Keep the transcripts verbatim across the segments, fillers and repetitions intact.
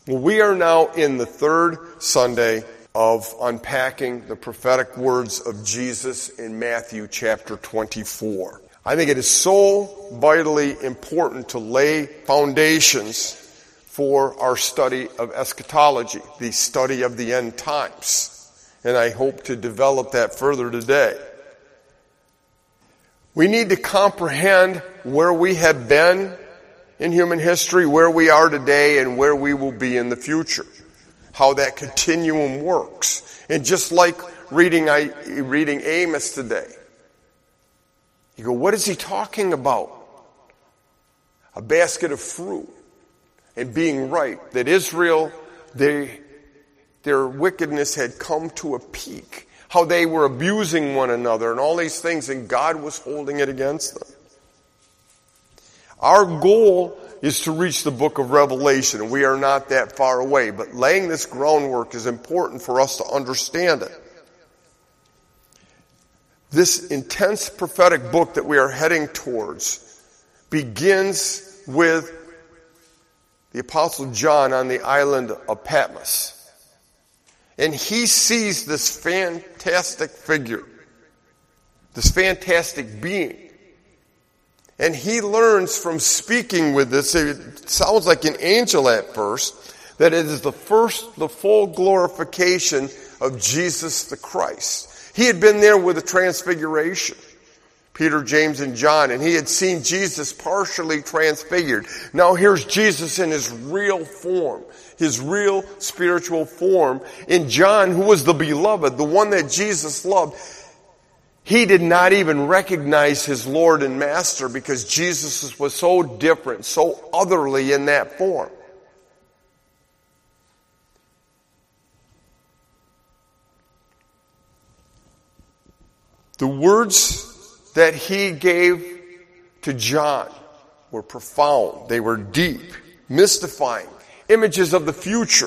Well, we are now in the third Sunday of unpacking the prophetic words of Jesus in Matthew chapter twenty-four. I think it is so vitally important to lay foundations for our study of eschatology, the study of the end times. And I hope to develop that further today. We need to comprehend where we have been in human history, where we are today, and where we will be in the future. How that continuum works. And just like reading, I, reading Amos today, you go, what is he talking about? A basket of fruit and being right. That Israel, they, their wickedness had come to a peak. How they were abusing one another and all these things, and God was holding it against them. Our goal is to reach the book of Revelation, and we are not that far away. But laying this groundwork is important for us to understand it. This intense prophetic book that we are heading towards begins with the Apostle John on the island of Patmos. And he sees this fantastic figure, this fantastic being. And he learns from speaking with this, it sounds like an angel at first, that it is the first, the full glorification of Jesus the Christ. He had been there with the transfiguration, Peter, James, and John, and he had seen Jesus partially transfigured. Now here's Jesus in his real form, his real spiritual form. In John, who was the beloved, the one that Jesus loved, he did not even recognize his Lord and Master because Jesus was so different, so otherly in that form. The words that he gave to John were profound. They were deep, mystifying, images of the future.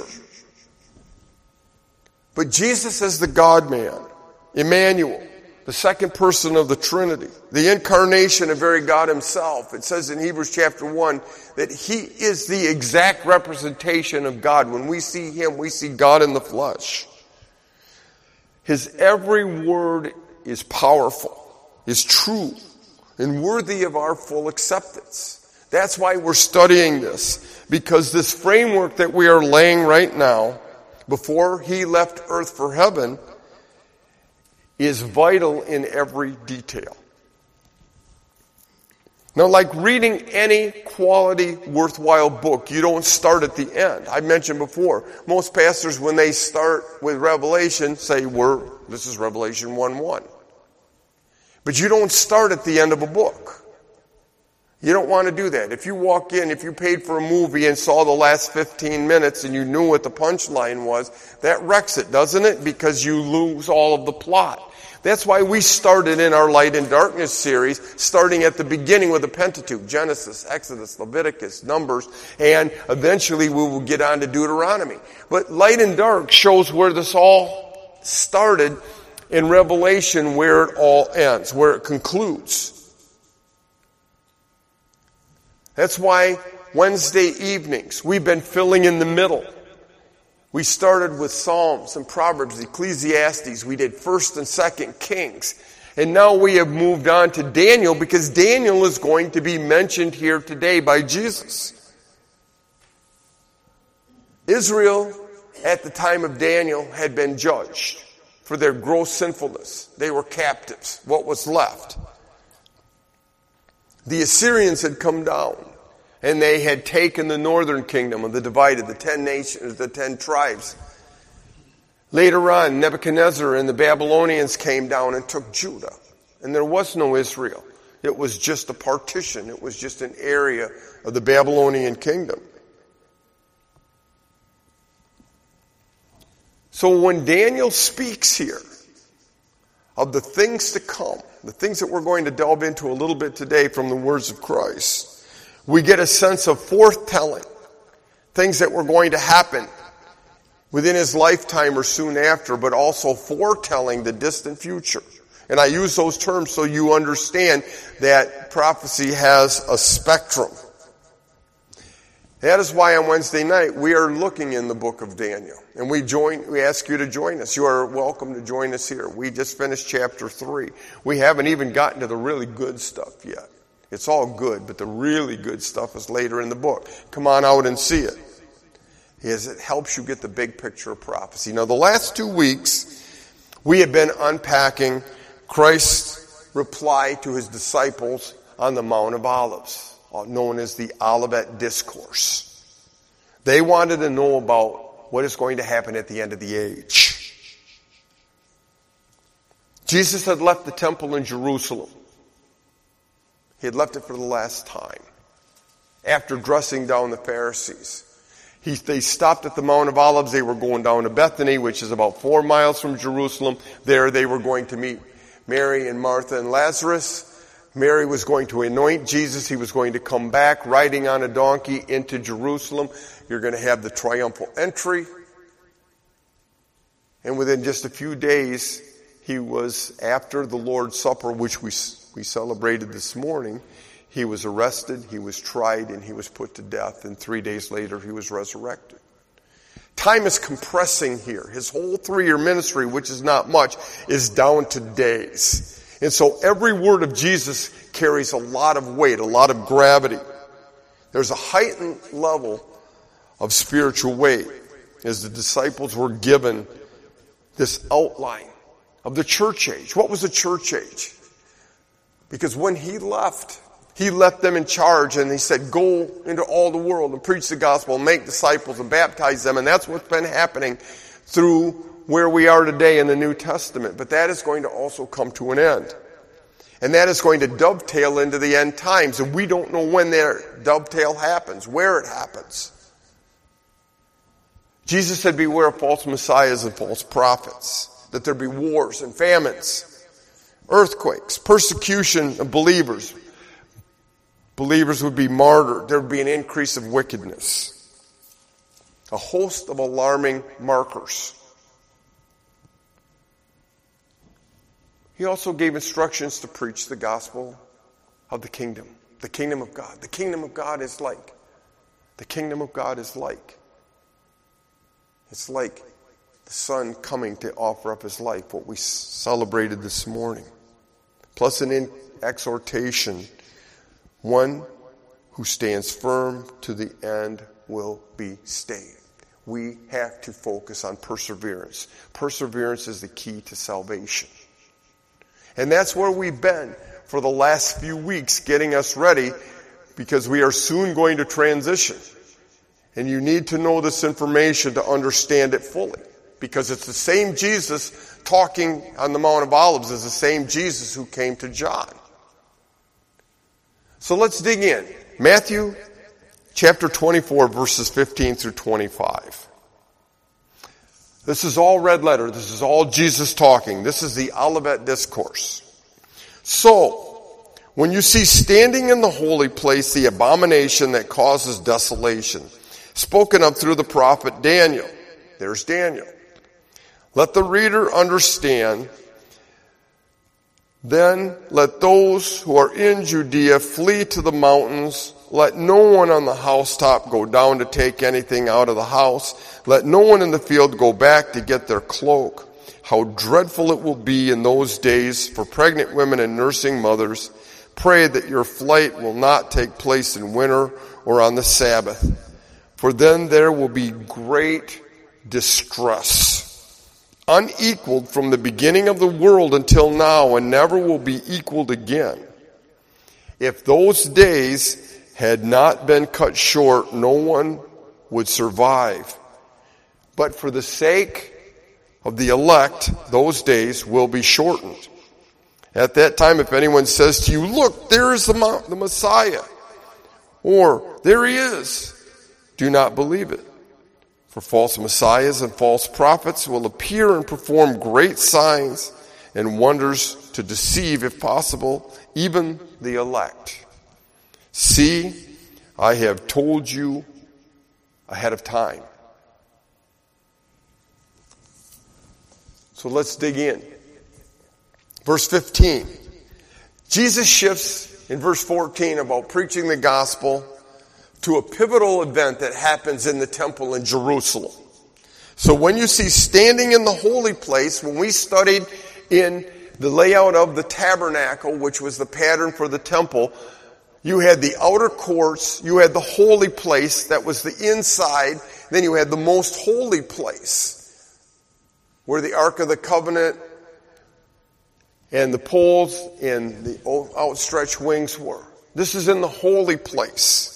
But Jesus as the God-man, Emmanuel, the second person of the Trinity, the incarnation of very God himself. It says in Hebrews chapter one that he is the exact representation of God. When we see him, we see God in the flesh. His every word is powerful, is true, and worthy of our full acceptance. That's why we're studying this, because this framework that we are laying right now, before he left earth for heaven, is vital in every detail. Now, like reading any quality, worthwhile book, you don't start at the end. I mentioned before, most pastors, when they start with Revelation, say, we're, this is Revelation one one. But you don't start at the end of a book. You don't want to do that. If you walk in, if you paid for a movie and saw the last fifteen minutes and you knew what the punchline was, that wrecks it, doesn't it? Because you lose all of the plot. That's why we started in our Light and Darkness series, starting at the beginning with the Pentateuch, Genesis, Exodus, Leviticus, Numbers, and eventually we will get on to Deuteronomy. But Light and Dark shows where this all started in Revelation, where it all ends, where it concludes. That's why Wednesday evenings, we've been filling in the middle. We started with Psalms and Proverbs, Ecclesiastes. We did First and Second Kings. And now we have moved on to Daniel, because Daniel is going to be mentioned here today by Jesus. Israel, at the time of Daniel, had been judged for their gross sinfulness. They were captives, what was left. The Assyrians had come down, and they had taken the northern kingdom of the divided, the ten nations, the ten tribes. Later on, Nebuchadnezzar and the Babylonians came down and took Judah. And there was no Israel. It was just a partition. It was just an area of the Babylonian kingdom. So when Daniel speaks here of the things to come, the things that we're going to delve into a little bit today from the words of Christ, we get a sense of foretelling, things that were going to happen within his lifetime or soon after, but also foretelling the distant future. And I use those terms so you understand that prophecy has a spectrum. That is why on Wednesday night we are looking in the book of Daniel. And we join. We ask you to join us. You are welcome to join us here. We just finished chapter three. We haven't even gotten to the really good stuff yet. It's all good, but the really good stuff is later in the book. Come on out and see it. As it helps you get the big picture of prophecy. Now, the last two weeks, we have been unpacking Christ's reply to his disciples on the Mount of Olives, known as the Olivet Discourse. They wanted to know about what is going to happen at the end of the age. Jesus had left the temple in Jerusalem. He had left it for the last time. After dressing down the Pharisees. He, they stopped at the Mount of Olives. They were going down to Bethany, which is about four miles from Jerusalem. There they were going to meet Mary and Martha and Lazarus. Mary was going to anoint Jesus. He was going to come back riding on a donkey into Jerusalem. You're going to have the triumphal entry. And within just a few days, he was, after the Lord's Supper, which we, we celebrated this morning, he was arrested, he was tried, and he was put to death. And three days later, he was resurrected. Time is compressing here. His whole three-year ministry, which is not much, is down to days. And so every word of Jesus carries a lot of weight, a lot of gravity. There's a heightened level of spiritual weight as the disciples were given this outline of the church age. What was the church age? Because when he left, he left them in charge and he said, go into all the world and preach the gospel and make disciples and baptize them. And that's what's been happening through where we are today in the New Testament. But that is going to also come to an end. And that is going to dovetail into the end times. And we don't know when that dovetail happens, where it happens. Jesus said, beware of false messiahs and false prophets. That there be wars and famines, earthquakes, persecution of believers. Believers would be martyred. There would be an increase of wickedness. A host of alarming markers. He also gave instructions to preach the gospel of the kingdom. The kingdom of God. The kingdom of God is like. The kingdom of God is like. It's like the Son coming to offer up his life, what we celebrated this morning. Plus an exhortation. One who stands firm to the end will be stayed. We have to focus on perseverance. Perseverance is the key to salvation. And that's where we've been for the last few weeks, getting us ready, because we are soon going to transition. And you need to know this information to understand it fully. Because it's the same Jesus talking on the Mount of Olives as the same Jesus who came to John. So let's dig in. Matthew chapter twenty-four, verses fifteen through twenty-five. This is all red letter. This is all Jesus talking. This is the Olivet Discourse. So, when you see standing in the holy place the abomination that causes desolation, spoken of through the prophet Daniel. There's Daniel. Let the reader understand. Then let those who are in Judea flee to the mountains. Let no one on the housetop go down to take anything out of the house. Let no one in the field go back to get their cloak. How dreadful it will be in those days for pregnant women and nursing mothers. Pray that your flight will not take place in winter or on the Sabbath. For then there will be great distress, unequaled from the beginning of the world until now, and never will be equaled again. If those days had not been cut short, no one would survive. But for the sake of the elect, those days will be shortened. At that time, if anyone says to you, look, there is the, the Messiah, or there he is, do not believe it. For false messiahs and false prophets will appear and perform great signs and wonders to deceive, if possible, even the elect. See, I have told you ahead of time. So let's dig in. Verse fifteen. Jesus shifts in verse fourteen about preaching the gospel, to a pivotal event that happens in the temple in Jerusalem. So when you see standing in the holy place, when we studied in the layout of the tabernacle, which was the pattern for the temple, you had the outer courts, you had the holy place, that was the inside, then you had the most holy place, where the Ark of the Covenant and the poles and the outstretched wings were. This is in the holy place.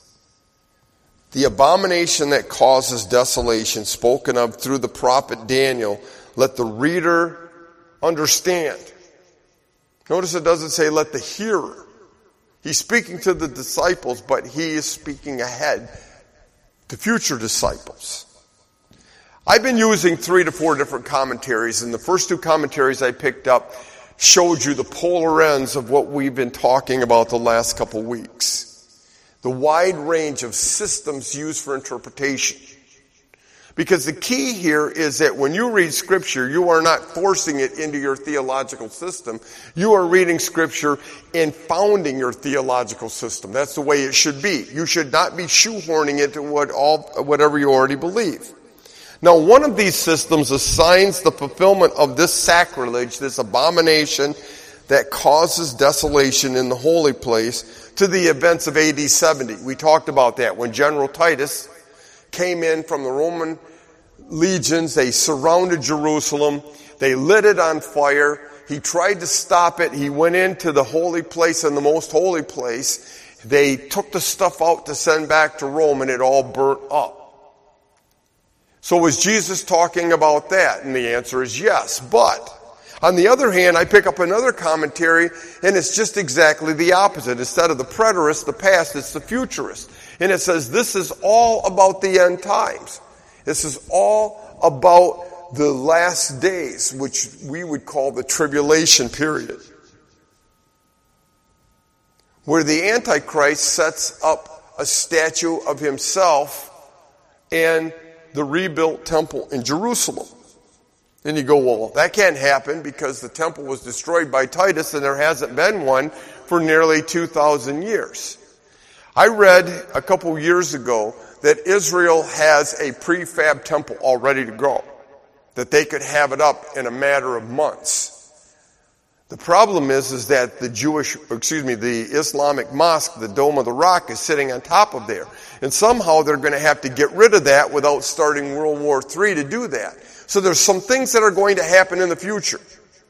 The abomination that causes desolation, spoken of through the prophet Daniel, let the reader understand. Notice it doesn't say let the hearer. He's speaking to the disciples, but he is speaking ahead to future disciples. I've been using three to four different commentaries, and the first two commentaries I picked up showed you the polar ends of what we've been talking about the last couple weeks. The wide range of systems used for interpretation. Because the key here is that when you read Scripture, you are not forcing it into your theological system. You are reading Scripture and founding your theological system. That's the way it should be. You should not be shoehorning it to what all, whatever you already believe. Now, one of these systems assigns the fulfillment of this sacrilege, this abomination that causes desolation in the holy place, to the events of A D seventy. We talked about that when General Titus came in from the Roman legions. They surrounded Jerusalem. They lit it on fire. He tried to stop it. He went into the holy place and the most holy place. They took the stuff out to send back to Rome, and it all burnt up. So was Jesus talking about that? And the answer is yes. But on the other hand, I pick up another commentary, and it's just exactly the opposite. Instead of the preterist, the past, it's the futurist. And it says this is all about the end times. This is all about the last days, which we would call the tribulation period, where the Antichrist sets up a statue of himself and the rebuilt temple in Jerusalem. And you go, well, that can't happen because the temple was destroyed by Titus and there hasn't been one for nearly two thousand years. I read a couple years ago that Israel has a prefab temple all ready to go, that they could have it up in a matter of months. The problem is, is that the Jewish, excuse me, the Islamic mosque, the Dome of the Rock, is sitting on top of there. And somehow they're going to have to get rid of that without starting World War Three to do that. So there's some things that are going to happen in the future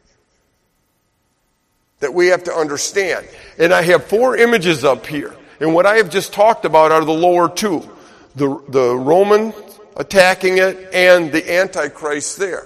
that we have to understand. And I have four images up here. And what I have just talked about are the lower two. The, the Roman attacking it and the Antichrist there.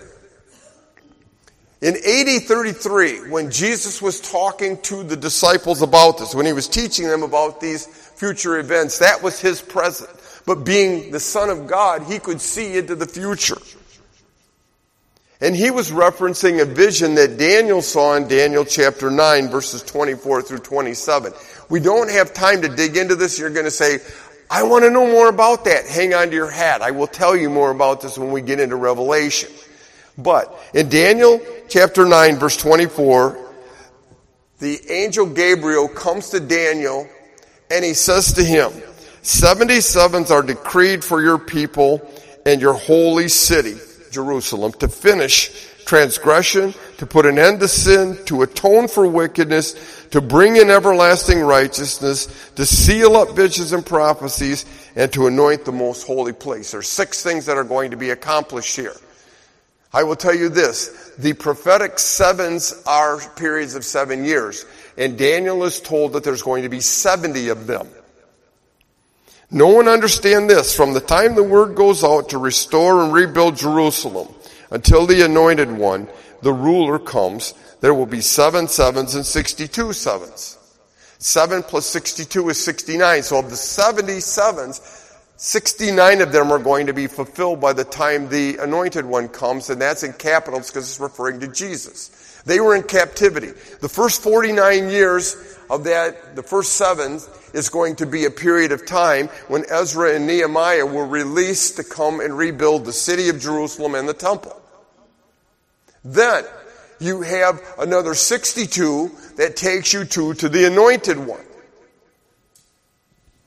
In A D thirty-three, when Jesus was talking to the disciples about this, when he was teaching them about these future events, that was his present. But being the Son of God, he could see into the future. And he was referencing a vision that Daniel saw in Daniel chapter nine, verses twenty-four through twenty-seven. We don't have time to dig into this. You're going to say, I want to know more about that. Hang on to your hat. I will tell you more about this when we get into Revelation. But in Daniel chapter nine, verse twenty-four, the angel Gabriel comes to Daniel and he says to him, seventy-sevens are decreed for your people and your holy city, Jerusalem, to finish transgression, to put an end to sin, to atone for wickedness, to bring in everlasting righteousness, to seal up visions and prophecies, and to anoint the most holy place. There are six things that are going to be accomplished here. I will tell you this, the prophetic sevens are periods of seven years, and Daniel is told that there's going to be seventy of them. No one understand this. From the time the word goes out to restore and rebuild Jerusalem until the anointed one, the ruler, comes, there will be seven sevens and sixty-two sevens. Seven plus sixty-two is sixty-nine. So of the seventy-sevens, sixty-nine of them are going to be fulfilled by the time the anointed one comes, and that's in capitals because it's referring to Jesus. They were in captivity. The first forty-nine years of that, the first seven, is going to be a period of time when Ezra and Nehemiah were released to come and rebuild the city of Jerusalem and the temple. Then you have another sixty-two that takes you to, to the anointed one.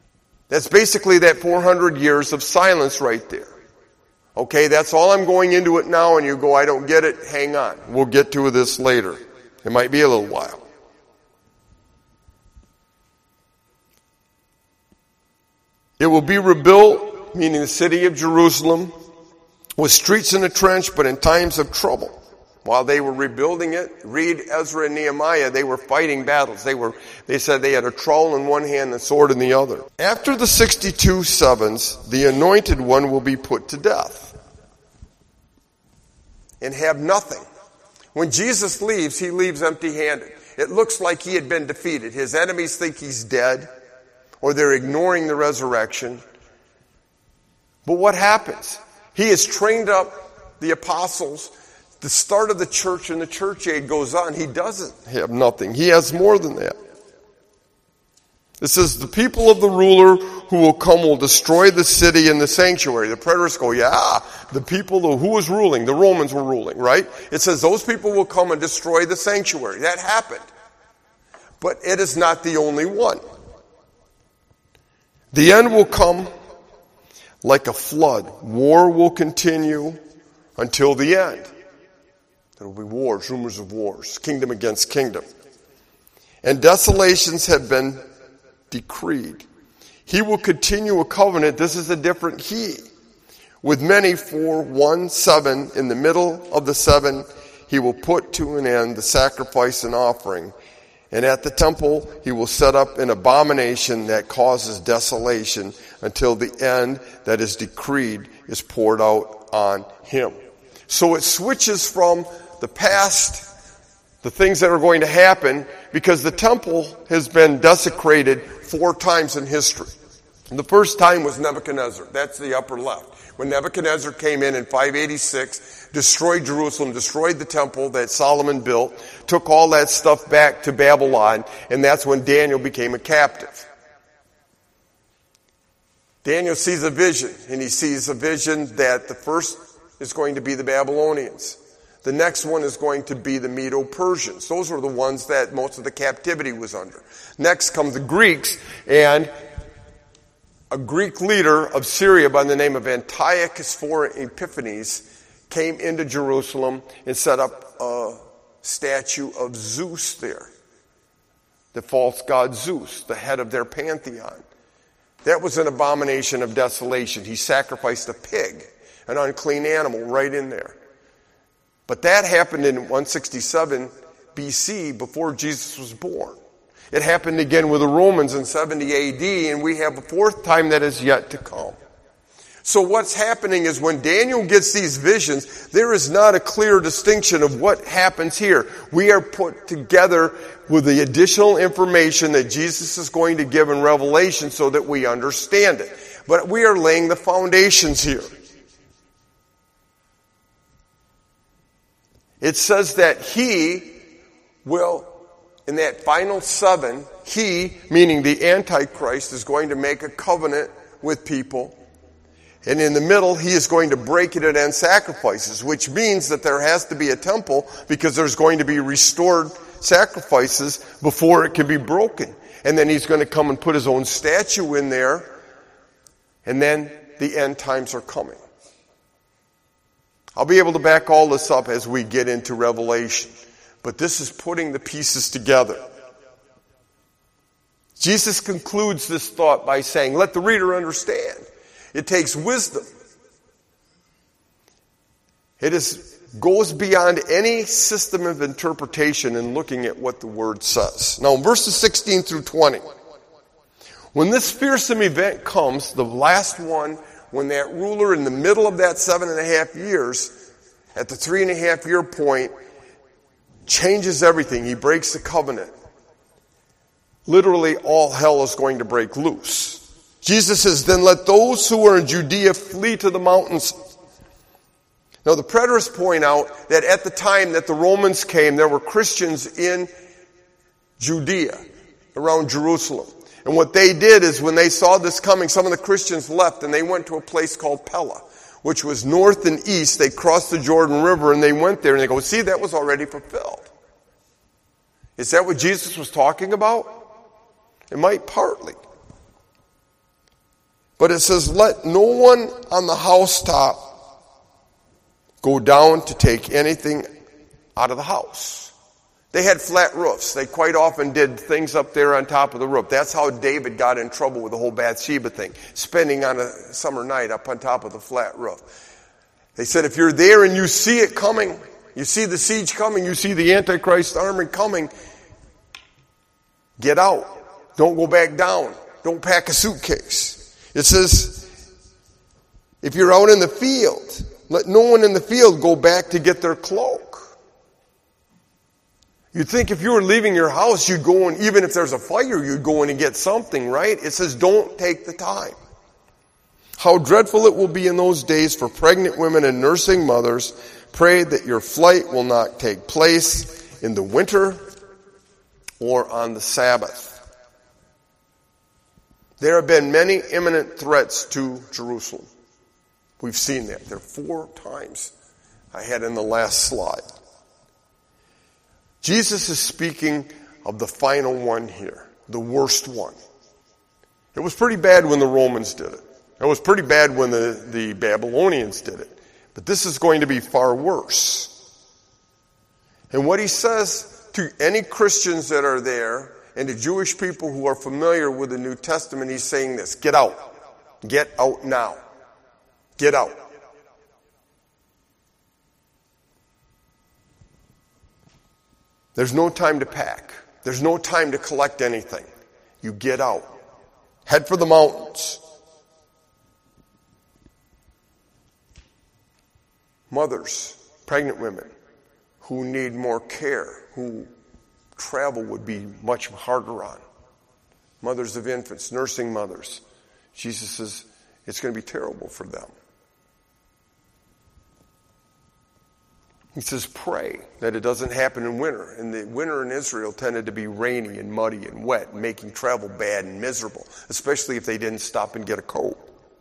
That's basically that four hundred years of silence right there. Okay, that's all I'm going into it now, and you go, I don't get it, hang on. We'll get to this later. It might be a little while. It will be rebuilt, meaning the city of Jerusalem, with streets in a trench, but in times of trouble. While they were rebuilding it, read Ezra and Nehemiah, they were fighting battles. They were, they said they had a trowel in one hand and a sword in the other. After the sixty-two sevens, the anointed one will be put to death and have nothing. When Jesus leaves, he leaves empty-handed. It looks like he had been defeated. His enemies think he's dead, or they're ignoring the resurrection. But what happens? He has trained up the apostles. The start of the church and the church age goes on. He doesn't have nothing. He has more than that. It says, the people of the ruler who will come will destroy the city and the sanctuary. The preterists go, yeah, the people who was ruling, the Romans were ruling, right? It says those people will come and destroy the sanctuary. That happened. But it is not the only one. The end will come like a flood. War will continue until the end. There will be wars, rumors of wars, kingdom against kingdom. And desolations have been decreed. He will continue a covenant. This is a different he. With many for one seven. In the middle of the seven, he will put to an end the sacrifice and offering. And at the temple, he will set up an abomination that causes desolation until the end that is decreed is poured out on him. So it switches from the past, the things that are going to happen, because the temple has been desecrated four times in history. And the first time was Nebuchadnezzar. That's the upper left. When Nebuchadnezzar came in in five eighty-six, destroyed Jerusalem, destroyed the temple that Solomon built, took all that stuff back to Babylon, and that's when Daniel became a captive. Daniel sees a vision, and he sees a vision that the first is going to be the Babylonians. The next one is going to be the Medo-Persians. Those were the ones that most of the captivity was under. Next come the Greeks, and a Greek leader of Syria by the name of Antiochus Epiphanes came into Jerusalem and set up a statue of Zeus there. The false god Zeus, the head of their pantheon. That was an abomination of desolation. He sacrificed a pig, an unclean animal, right in there. But that happened in one sixty-seven B C, before Jesus was born. It happened again with the Romans in seventy A D, and we have a fourth time that is yet to come. So what's happening is when Daniel gets these visions, there is not a clear distinction of what happens here. We are put together with the additional information that Jesus is going to give in Revelation so that we understand it. But we are laying the foundations here. It says that he will, in that final seven, he, meaning the Antichrist, is going to make a covenant with people. And in the middle, he is going to break it and end sacrifices, which means that there has to be a temple because there's going to be restored sacrifices before it can be broken. And then he's going to come and put his own statue in there. And then the end times are coming. I'll be able to back all this up as we get into Revelation. But this is putting the pieces together. Jesus concludes this thought by saying, let the reader understand. It takes wisdom. It is, goes beyond any system of interpretation in looking at what the Word says. Now, in verses sixteen through twenty, when this fearsome event comes, the last one, when that ruler in the middle of that seven and a half years, at the three and a half year point, changes everything. He breaks the covenant. Literally, all hell is going to break loose. Jesus says, then let those who are in Judea flee to the mountains. Now, the preterists point out that at the time that the Romans came, there were Christians in Judea, around Jerusalem. And what they did is when they saw this coming, some of the Christians left and they went to a place called Pella, which was north and east. They crossed the Jordan River and they went there and they go, see, that was already fulfilled. Is that what Jesus was talking about? It might partly. But it says, let no one on the housetop go down to take anything out of the house. They had flat roofs. They quite often did things up there on top of the roof. That's how David got in trouble with the whole Bathsheba thing, spending on a summer night up on top of the flat roof. They said, if you're there and you see it coming, you see the siege coming, you see the Antichrist army coming, get out. Don't go back down. Don't pack a suitcase. It says, if you're out in the field, let no one in the field go back to get their cloak. You'd think if you were leaving your house, you'd go and, even if there's a fire, you'd go in and get something, right? It says, don't take the time. How dreadful it will be in those days for pregnant women and nursing mothers. Pray that your flight will not take place in the winter or on the Sabbath. There have been many imminent threats to Jerusalem. We've seen that. There are four times I had in the last slide. Jesus is speaking of the final one here, the worst one. It was pretty bad when the Romans did it. It was pretty bad when the, the Babylonians did it. But this is going to be far worse. And what he says to any Christians that are there and to Jewish people who are familiar with the New Testament, he's saying this: get out. Get out now. Get out. There's no time to pack. There's no time to collect anything. You get out. Head for the mountains. Mothers, pregnant women who need more care, who travel would be much harder on. Mothers of infants, nursing mothers. Jesus says it's going to be terrible for them. He says, pray that it doesn't happen in winter. And the winter in Israel tended to be rainy and muddy and wet, making travel bad and miserable, especially if they didn't stop and get a coat.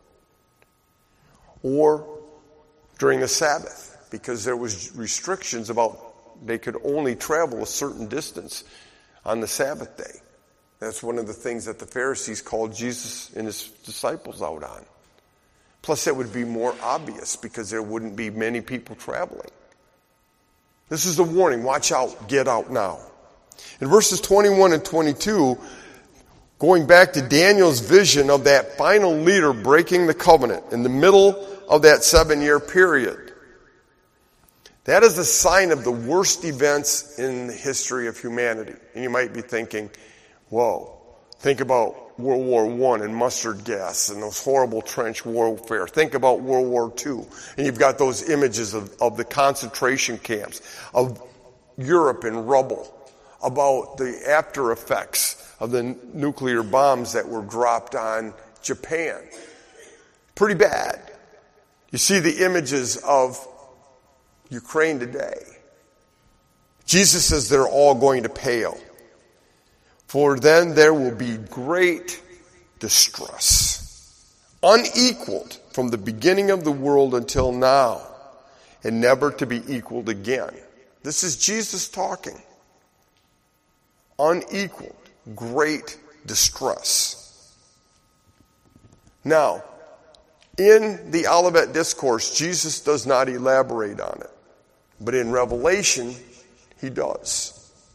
Or during the Sabbath, because there was restrictions about they could only travel a certain distance on the Sabbath day. That's one of the things that the Pharisees called Jesus and his disciples out on. Plus, it would be more obvious because there wouldn't be many people traveling. This is the warning. Watch out. Get out now. In verses twenty-one and twenty-two, going back to Daniel's vision of that final leader breaking the covenant in the middle of that seven-year period. That is a sign of the worst events in the history of humanity. And you might be thinking, whoa, think about World War One and mustard gas and those horrible trench warfare. Think about World War Two. And you've got those images of, of the concentration camps, of Europe in rubble, about the after effects of the nuclear bombs that were dropped on Japan. Pretty bad. You see the images of Ukraine today. Jesus says they're all going to pale. For then there will be great distress, unequaled from the beginning of the world until now, and never to be equaled again. This is Jesus talking. Unequaled, great distress. Now, in the Olivet Discourse, Jesus does not elaborate on it. But in Revelation, he does.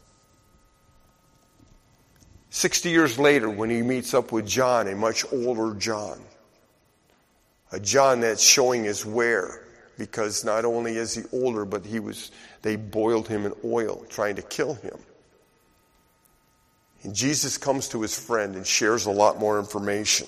Sixty years later, when he meets up with John, a much older John, a John that's showing his wear, because not only is he older, but he was they boiled him in oil, trying to kill him. And Jesus comes to his friend and shares a lot more information.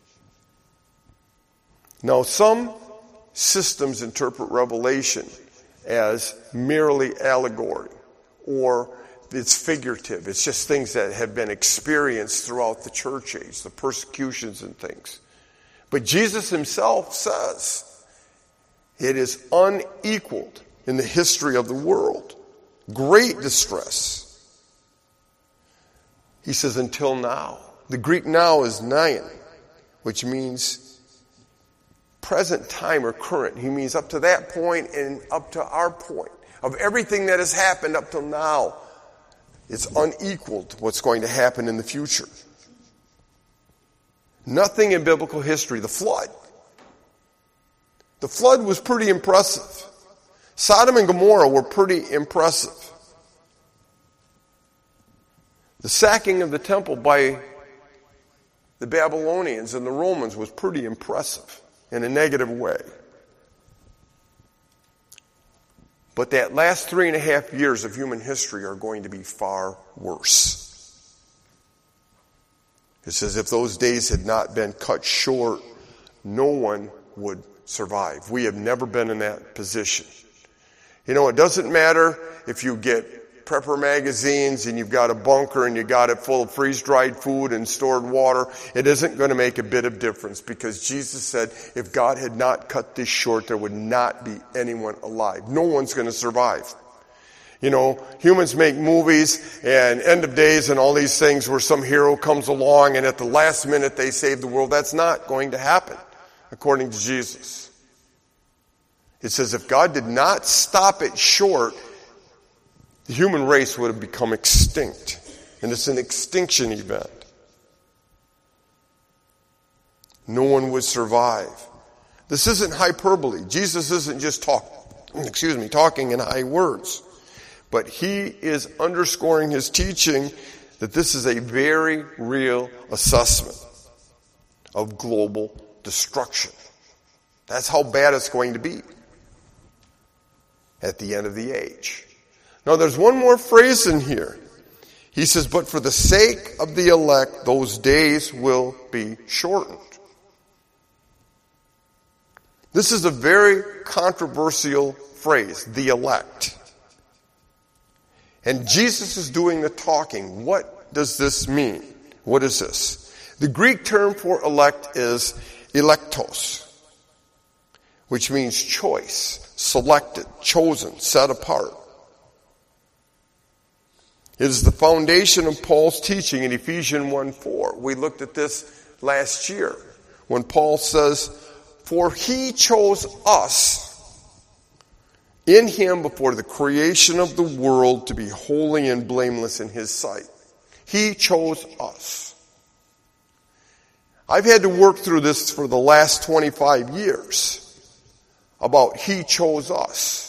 Now, some systems interpret Revelation as merely allegory, or it's figurative. It's just things that have been experienced throughout the church age, the persecutions and things. But Jesus himself says it is unequaled in the history of the world. Great distress. He says, until now. The Greek now is nain, which means present time or current. He means up to that point and up to our point. Of everything that has happened up till now, it's unequaled what's going to happen in the future. Nothing in biblical history. The flood. The flood was pretty impressive. Sodom and Gomorrah were pretty impressive. The sacking of the temple by the Babylonians and the Romans was pretty impressive in a negative way. But that last three and a half years of human history are going to be far worse. It says if those days had not been cut short, no one would survive. We have never been in that position. You know, it doesn't matter if you get prepper magazines and you've got a bunker and you got it full of freeze-dried food and stored water. It isn't going to make a bit of difference, because Jesus said if God had not cut this short, there would not be anyone alive. No one's going to survive. You know, humans make movies and end of days and all these things where some hero comes along and at the last minute they save the world. That's not going to happen, according to Jesus. It says if God did not stop it short, the human race would have become extinct. And it's an extinction event. No one would survive. This isn't hyperbole. Jesus isn't just talk, excuse me, talking in high words. But he is underscoring his teaching that this is a very real assessment of global destruction. That's how bad it's going to be at the end of the age. Now there's one more phrase in here. He says, but for the sake of the elect, those days will be shortened. This is a very controversial phrase, the elect. And Jesus is doing the talking. What does this mean? What is this? The Greek term for elect is electos, which means choice, selected, chosen, set apart. It is the foundation of Paul's teaching in Ephesians one four. We looked at this last year when Paul says, for he chose us in him before the creation of the world to be holy and blameless in his sight. He chose us. I've had to work through this for the last twenty-five years about he chose us.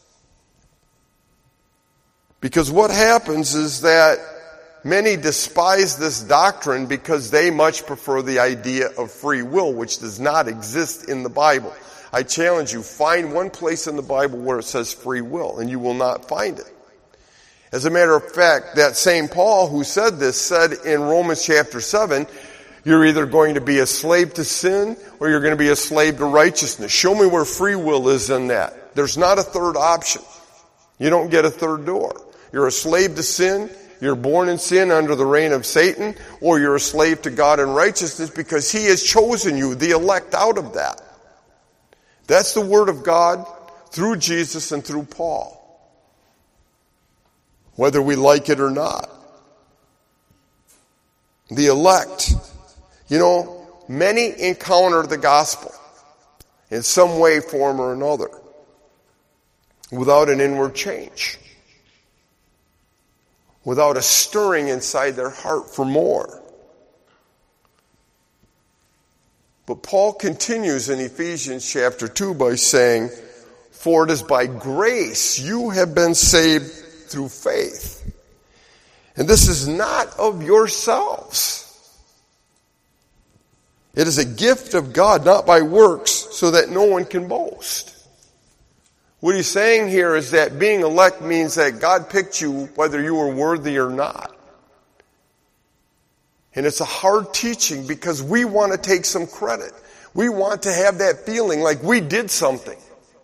Because what happens is that many despise this doctrine because they much prefer the idea of free will, which does not exist in the Bible. I challenge you, find one place in the Bible where it says free will, and you will not find it. As a matter of fact, that same Paul who said this said in Romans chapter seven, you're either going to be a slave to sin or you're going to be a slave to righteousness. Show me where free will is in that. There's not a third option. You don't get a third door. You're a slave to sin, you're born in sin under the reign of Satan, or you're a slave to God in righteousness because he has chosen you, the elect, out of that. That's the word of God through Jesus and through Paul, whether we like it or not. The elect. You know, many encounter the gospel in some way, form, or another without an inward change, without a stirring inside their heart for more. But Paul continues in Ephesians chapter two by saying, for it is by grace you have been saved through faith. And this is not of yourselves. It is a gift of God, not by works, so that no one can boast. What he's saying here is that being elect means that God picked you whether you were worthy or not. And it's a hard teaching because we want to take some credit. We want to have that feeling like we did something.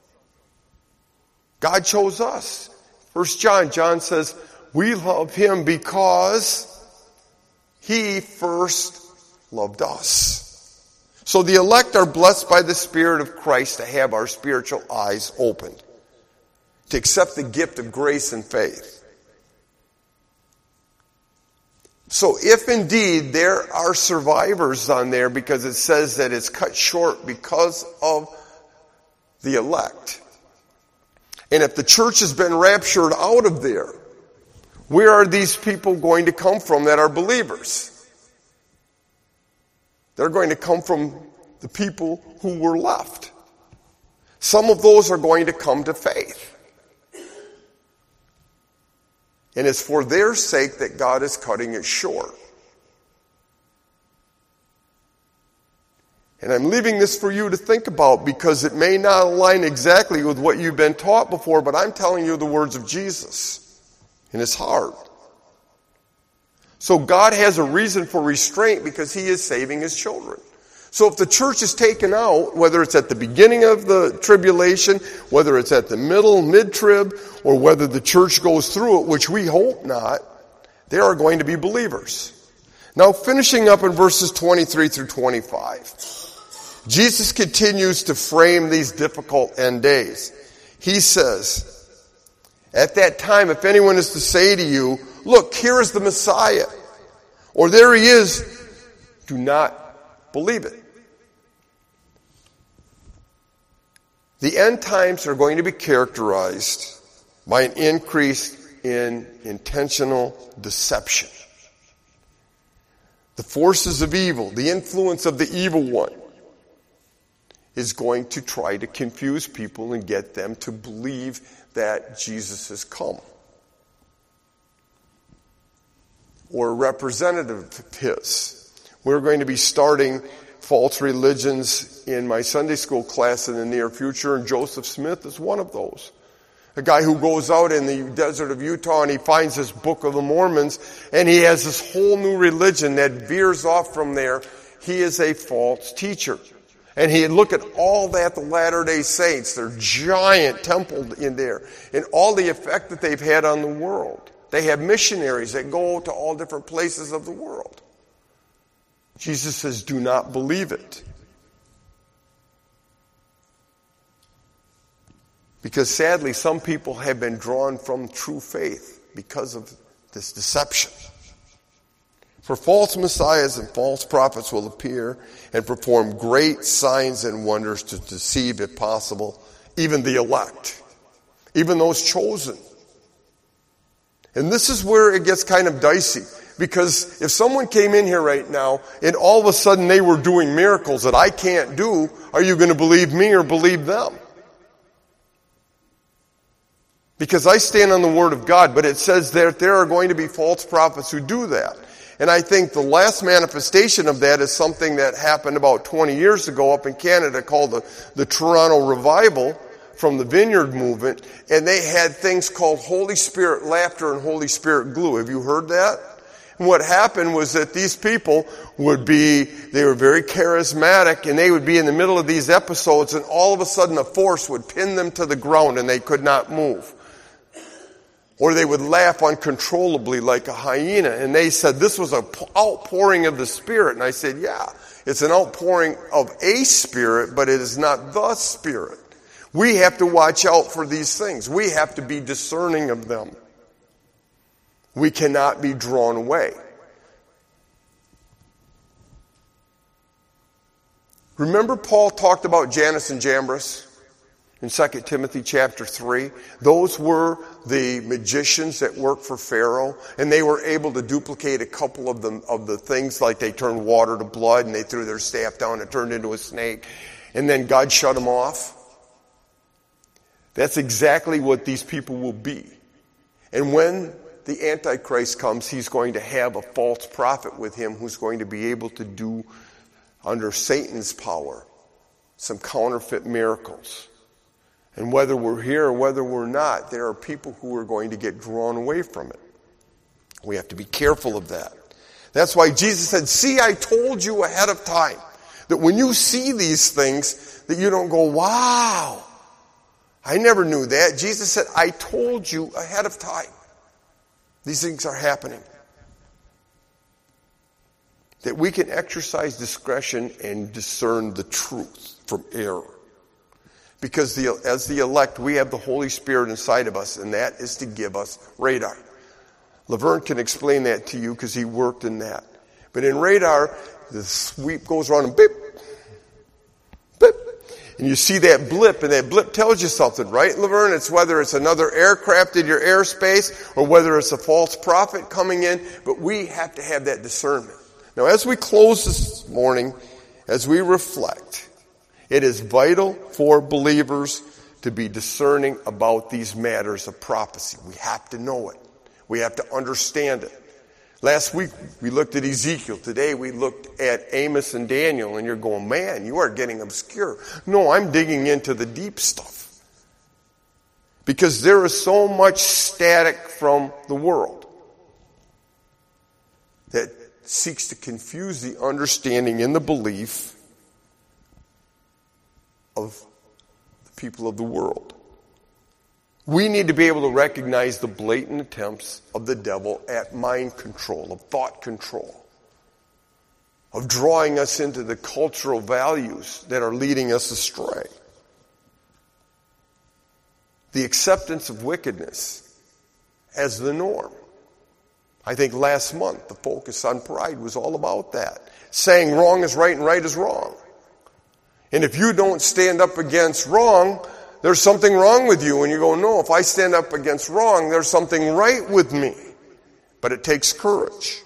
God chose us. First John, John says, we love him because he first loved us. So the elect are blessed by the Spirit of Christ to have our spiritual eyes opened, to accept the gift of grace and faith. So if indeed there are survivors on there, because it says that it's cut short because of the elect, and if the church has been raptured out of there, where are these people going to come from that are believers? They're going to come from the people who were left. Some of those are going to come to faith. And it's for their sake that God is cutting it short. And I'm leaving this for you to think about because it may not align exactly with what you've been taught before, but I'm telling you the words of Jesus in his heart. So God has a reason for restraint because he is saving his children. So if the church is taken out, whether it's at the beginning of the tribulation, whether it's at the middle, mid-trib, or whether the church goes through it, which we hope not, there are going to be believers. Now finishing up in verses twenty-three through twenty-five. Jesus continues to frame these difficult end days. He says, at that time, if anyone is to say to you, look, here is the Messiah, or there he is, do not believe it. The end times are going to be characterized by an increase in intentional deception. The forces of evil, the influence of the evil one, is going to try to confuse people and get them to believe that Jesus has come. Or a representative of his. We're going to be starting false religions in my Sunday school class in the near future, and Joseph Smith is one of those. A guy who goes out in the desert of Utah and he finds this Book of the Mormons, and he has this whole new religion that veers off from there. He is a false teacher. And he look at all that the Latter-day Saints, their giant temple in there, and all the effect that they've had on the world. They have missionaries that go to all different places of the world. Jesus says, do not believe it. Because sadly, some people have been drawn from true faith because of this deception. For false messiahs and false prophets will appear and perform great signs and wonders to deceive, if possible, even the elect, even those chosen. And this is where it gets kind of dicey, because if someone came in here right now and all of a sudden they were doing miracles that I can't do, are you going to believe me or believe them? Because I stand on the Word of God, but it says that there are going to be false prophets who do that. And I think the last manifestation of that is something that happened about twenty years ago up in Canada called the, the Toronto Revival from the Vineyard Movement. And they had things called Holy Spirit laughter and Holy Spirit glue. Have you heard that? And what happened was that these people would be, they were very charismatic, and they would be in the middle of these episodes, and all of a sudden a force would pin them to the ground and they could not move. Or they would laugh uncontrollably like a hyena. And they said this was an outpouring of the Spirit. And I said, yeah, it's an outpouring of a spirit, but it is not the Spirit. We have to watch out for these things. We have to be discerning of them. We cannot be drawn away. Remember Paul talked about Jannes and Jambres? In Second Timothy chapter three, those were the magicians that worked for Pharaoh, and they were able to duplicate a couple of the, of the things, like they turned water to blood, and they threw their staff down and it turned into a snake, and then God shut them off. That's exactly what these people will be. And when the Antichrist comes, he's going to have a false prophet with him who's going to be able to do, under Satan's power, some counterfeit miracles. And whether we're here or whether we're not, there are people who are going to get drawn away from it. We have to be careful of that. That's why Jesus said, see, I told you ahead of time that when you see these things, that you don't go, wow, I never knew that. Jesus said, I told you ahead of time. These things are happening. That we can exercise discretion and discern the truth from error. Because the, as the elect, we have the Holy Spirit inside of us, and that is to give us radar. Laverne can explain that to you because he worked in that. But in radar, the sweep goes around and beep, beep. And you see that blip, and that blip tells you something, right, Laverne? It's whether it's another aircraft in your airspace or whether it's a false prophet coming in. But we have to have that discernment. Now, as we close this morning, as we reflect, it is vital for believers to be discerning about these matters of prophecy. We have to know it. We have to understand it. Last week we looked at Ezekiel. Today we looked at Amos and Daniel, and you're going, man, you are getting obscure. No, I'm digging into the deep stuff. Because there is so much static from the world that seeks to confuse the understanding and the belief of the people of the world. We need to be able to recognize the blatant attempts of the devil at mind control, of thought control, of drawing us into the cultural values that are leading us astray. The acceptance of wickedness as the norm. I think last month the focus on pride was all about that. Saying wrong is right and right is wrong. And if you don't stand up against wrong, there's something wrong with you. And you go, no, if I stand up against wrong, there's something right with me. But it takes courage.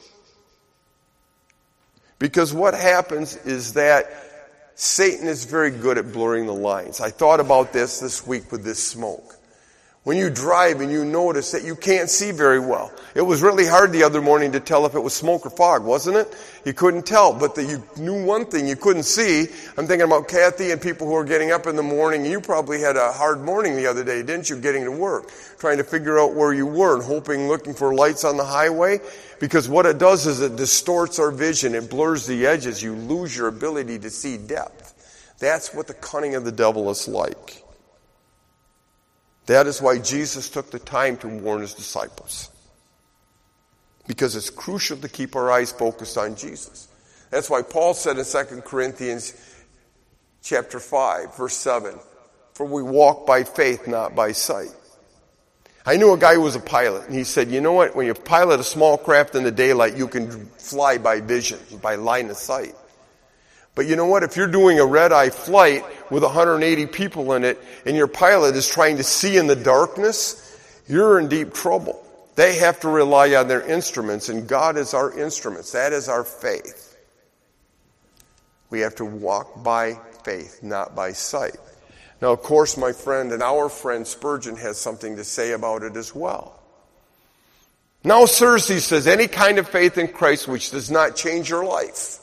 Because what happens is that Satan is very good at blurring the lines. I thought about this this week with this smoke. When you drive and you notice that you can't see very well. It was really hard the other morning to tell if it was smoke or fog, wasn't it? You couldn't tell, but the, you knew one thing you couldn't see. I'm thinking about Kathy and people who are getting up in the morning. You probably had a hard morning the other day, didn't you, getting to work? Trying to figure out where you were and hoping, looking for lights on the highway. Because what it does is it distorts our vision. It blurs the edges. You lose your ability to see depth. That's what the cunning of the devil is like. That is why Jesus took the time to warn his disciples. Because it's crucial to keep our eyes focused on Jesus. That's why Paul said in Second Corinthians chapter five, verse seven, for we walk by faith, not by sight. I knew a guy who was a pilot, and he said, you know what, when you pilot a small craft in the daylight, you can fly by vision, by line of sight. But you know what? If you're doing a red-eye flight with one hundred eighty people in it and your pilot is trying to see in the darkness, you're in deep trouble. They have to rely on their instruments, and God is our instruments. That is our faith. We have to walk by faith, not by sight. Now, of course, my friend and our friend Spurgeon has something to say about it as well. Now, sirs, he says, any kind of faith in Christ which does not change your life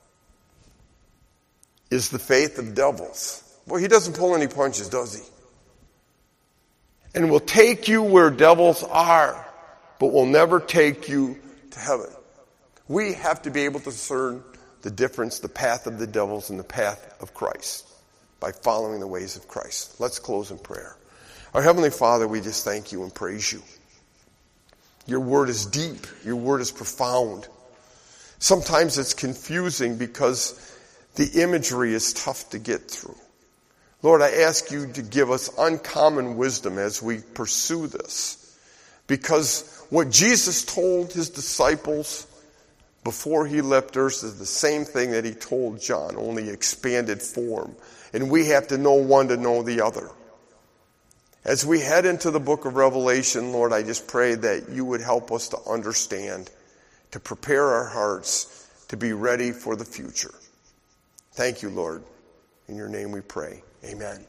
is the faith of devils. Well, he doesn't pull any punches, does he? And will take you where devils are, but will never take you to heaven. We have to be able to discern the difference, the path of the devils and the path of Christ by following the ways of Christ. Let's close in prayer. Our Heavenly Father, we just thank you and praise you. Your word is deep. Your word is profound. Sometimes it's confusing because the imagery is tough to get through. Lord, I ask you to give us uncommon wisdom as we pursue this. Because what Jesus told his disciples before he left earth is the same thing that he told John, only expanded form. And we have to know one to know the other. As we head into the book of Revelation, Lord, I just pray that you would help us to understand, to prepare our hearts to be ready for the future. Thank you, Lord. In your name we pray. Amen.